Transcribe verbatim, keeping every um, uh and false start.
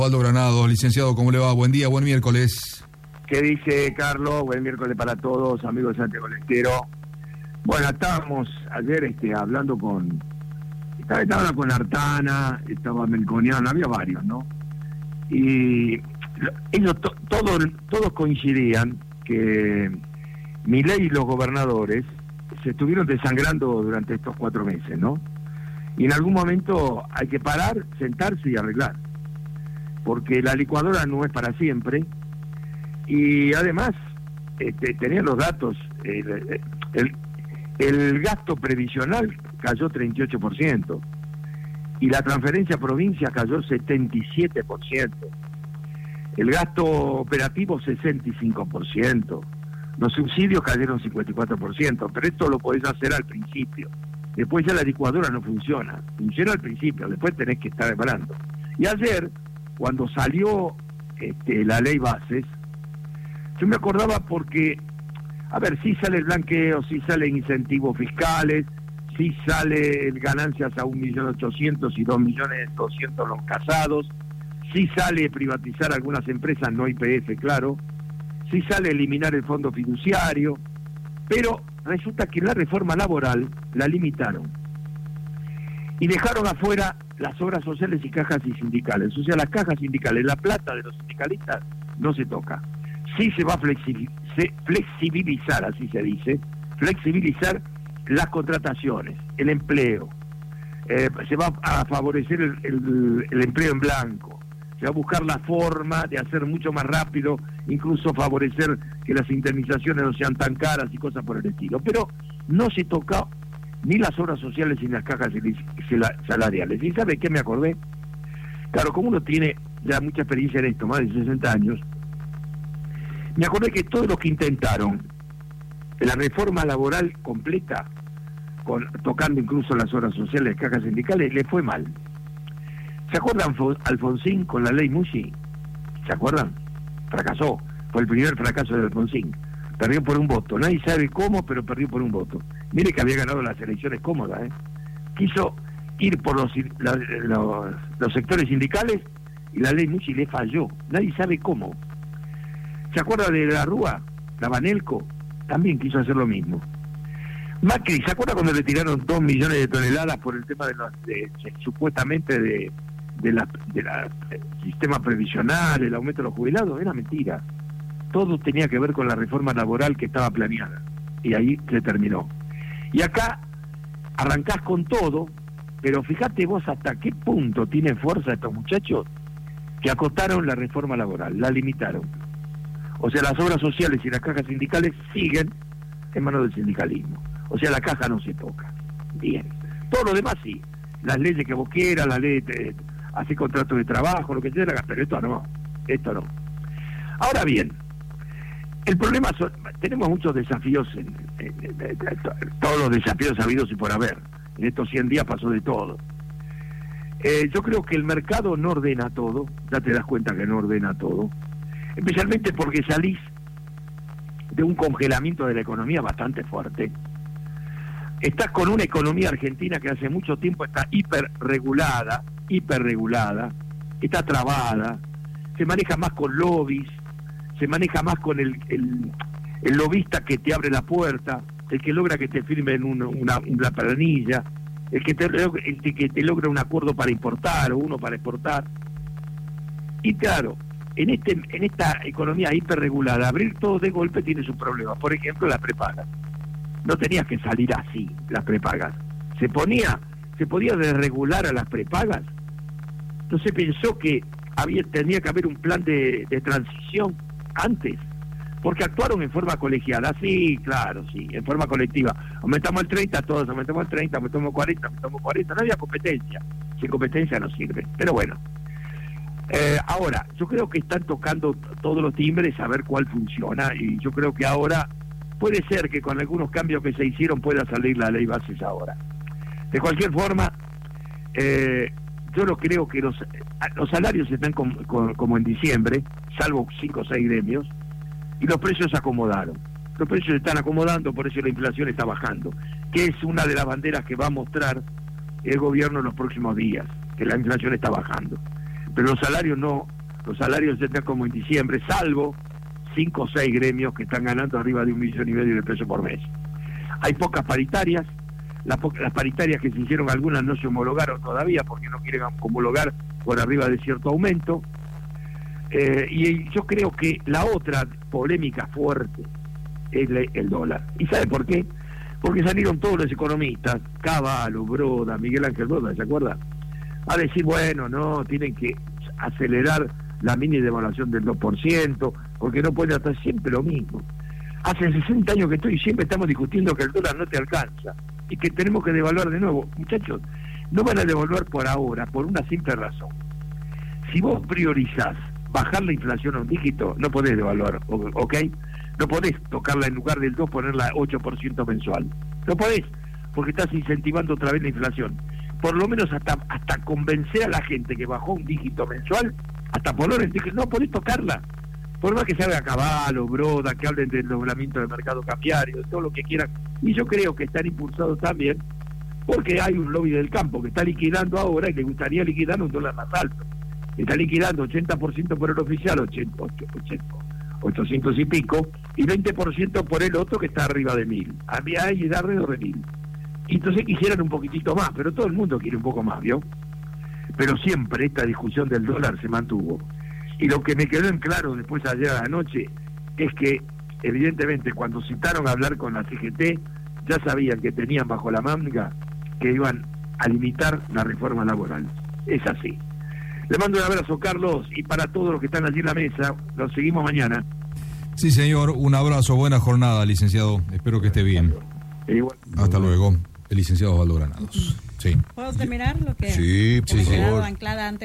Osvaldo Granado, licenciado, ¿cómo le va? Buen día, buen miércoles. ¿Qué dice Carlos? Buen miércoles para todos, amigos de Santiago del Estero. Bueno, estábamos ayer este, hablando con... Estaba, estaba con Artana, estaba Melconian, había varios, ¿no? Y ellos to, todos, todos coincidían que Milei y los gobernadores se estuvieron desangrando durante estos cuatro meses, ¿no? Y en algún momento hay que parar, sentarse y arreglar, porque la licuadora no es para siempre. Y además este, tenían los datos, el, el, el gasto previsional cayó treinta y ocho por ciento y la transferencia a provincia cayó setenta y siete por ciento, el gasto operativo sesenta y cinco por ciento, los subsidios cayeron cincuenta y cuatro por ciento, pero esto lo podés hacer al principio. Después ya la licuadora no funciona, funciona al principio, después tenés que estar reparando. Y ayer, cuando salió este, la ley bases, yo me acordaba porque, a ver, sí sale el blanqueo, sí salen incentivos fiscales, sí sale ganancias a un millón ochocientos y dos millones doscientos los casados, sí sale privatizar algunas empresas, no I P F, claro, sí sale eliminar el fondo fiduciario, pero resulta que la reforma laboral la limitaron y dejaron afuera las obras sociales y cajas y sindicales. O sea, las cajas sindicales, la plata de los sindicalistas no se toca. Sí se va a flexibilizar, así se dice, flexibilizar las contrataciones, el empleo, eh, se va a favorecer el, el, el empleo en blanco, se va a buscar la forma de hacer mucho más rápido, incluso favorecer que las indemnizaciones no sean tan caras y cosas por el estilo. Pero no se toca ni las obras sociales ni las cajas salariales. ¿Y sabe qué me acordé? Claro, como uno tiene ya mucha experiencia en esto, más de sesenta años, me acordé que todos los que intentaron la reforma laboral completa, con, tocando incluso las obras sociales, cajas sindicales, le fue mal. ¿Se acuerdan Alfonsín con la ley Mushi? ¿Se acuerdan? Fracasó. Fue el primer fracaso de Alfonsín. Perdió por un voto. Nadie sabe cómo, pero perdió por un voto. Mire que había ganado las elecciones cómodas, ¿eh? Quiso ir por los, la, los, los sectores sindicales y la ley Mushi le falló. Nadie sabe cómo. ¿Se acuerda de la Rúa? La Banelco también quiso hacer lo mismo. Macri, ¿se acuerda cuando le tiraron dos millones de toneladas por el tema de, los, de, de supuestamente de de la, de la el sistema previsional, el aumento de los jubilados? Era mentira. Todo tenía que ver con la reforma laboral que estaba planeada. Y ahí se terminó. Y acá arrancás con todo, pero fíjate vos hasta qué punto tienen fuerza estos muchachos que acotaron la reforma laboral, la limitaron. O sea, las obras sociales y las cajas sindicales siguen en manos del sindicalismo. O sea, la caja no se toca. Bien. Todo lo demás sí. Las leyes que vos quieras, la ley de hacer contratos de trabajo, lo que sea, pero esto no. Esto no. Ahora bien, el problema son, tenemos muchos desafíos, en, en, en, en, en todos los desafíos habidos y por haber. En estos cien días pasó de todo. Eh, yo creo que el mercado no ordena todo, ya te das cuenta que no ordena todo, especialmente porque salís de un congelamiento de la economía bastante fuerte. Estás con una economía argentina que hace mucho tiempo está hiperregulada, hiperregulada, está trabada, se maneja más con lobbies, se maneja más con el, el, el lobista que te abre la puerta, el que logra que te firmen un, una, una planilla, el que, te, el que te logra un acuerdo para importar o uno para exportar. Y claro, en este en esta economía hiperregulada, abrir todo de golpe tiene sus problemas. Por ejemplo, la prepaga. No tenías que salir así, las prepagas. Se ponía, se podía desregular a las prepagas. Entonces pensó que había tenía que haber un plan de, de transición antes, porque actuaron en forma colegiada. Sí, claro, sí, en forma colectiva. Aumentamos el treinta, todos aumentamos el treinta, aumentamos el cuarenta, aumentamos el cuarenta. No había competencia. Sin competencia no sirve. Pero bueno. Eh, ahora, yo creo que están tocando todos los timbres a ver cuál funciona, y yo creo que ahora puede ser que con algunos cambios que se hicieron pueda salir la ley bases ahora. De cualquier forma, eh, yo no creo que los, los salarios están com, com, como en diciembre, salvo cinco o seis gremios, y los precios se acomodaron. Los precios se están acomodando, por eso la inflación está bajando, que es una de las banderas que va a mostrar el gobierno en los próximos días, que la inflación está bajando. pero los salarios no, los salarios están como en diciembre, salvo cinco o seis gremios que están ganando arriba de un millón y medio de pesos por mes. Hay pocas paritarias, las, po las paritarias que se hicieron algunas no se homologaron todavía porque no quieren homologar por arriba de cierto aumento, eh, y yo creo que la otra polémica fuerte es el dólar. ¿Y sabe por qué? Porque salieron todos los economistas, Cavallo, Broda, Miguel Ángel Broda, ¿se acuerda? A decir, bueno, no, tienen que acelerar la mini devaluación del dos por ciento, porque no pueden hacer siempre lo mismo. Hace sesenta años que estoy y siempre estamos discutiendo que el dólar no te alcanza y que tenemos que devaluar de nuevo. Muchachos, no van a devaluar por ahora, por una simple razón. Si vos priorizás bajar la inflación a un dígito, no podés devaluar, ¿ok? No podés tocarla en lugar del dos, ponerla a ocho por ciento mensual. No podés, porque estás incentivando otra vez la inflación. Por lo menos hasta hasta convencer a la gente que bajó un dígito mensual, hasta poner el dígito, no podés tocarla. Por más que se haga Cavallo, Broda, que hablen del doblamiento del mercado cambiario, de todo lo que quieran. Y yo creo que están impulsados también porque hay un lobby del campo que está liquidando ahora y le gustaría liquidar un dólar más alto. Está liquidando ochenta por ciento por el oficial, ochenta, ochenta, ochocientos y pico, y veinte por ciento por el otro que está arriba de mil. A mí hay alrededor de mil. Y entonces quisieran un poquitito más, pero todo el mundo quiere un poco más, ¿vio? Pero siempre esta discusión del dólar se mantuvo. Y lo que me quedó en claro después ayer a la noche es que, evidentemente, cuando citaron a hablar con la C G T, ya sabían que tenían bajo la manga que iban a limitar la reforma laboral. Es así. Le mando un abrazo, Carlos, y para todos los que están allí en la mesa, los seguimos mañana. Sí, señor, un abrazo, buena jornada, licenciado. Espero que esté bien. Igual. Hasta luego, el licenciado Osvaldo Granados. Sí. ¿Puedo terminar lo que sí, sí, por favor. anclada antes?